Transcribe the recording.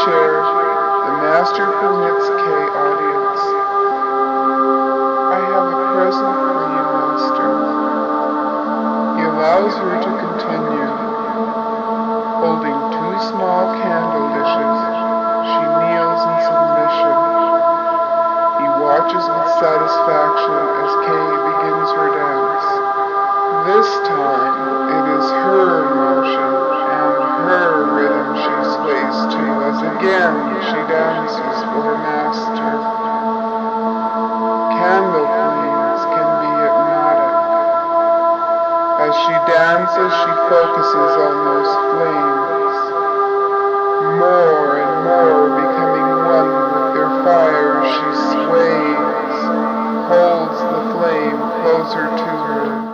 chair, the master permits Kay audience. I have a present for you, master. He allows her to continue. Holding two small candle dishes, she kneels in submission. He watches with satisfaction as Kay begins her dance. This time, it is her motion and her rhythm she sways to as again she dances for her master. Candle flames can be hypnotic. As she dances, she focuses on those flames, more and more becoming one with their fire. She sways, holds the flame closer to her.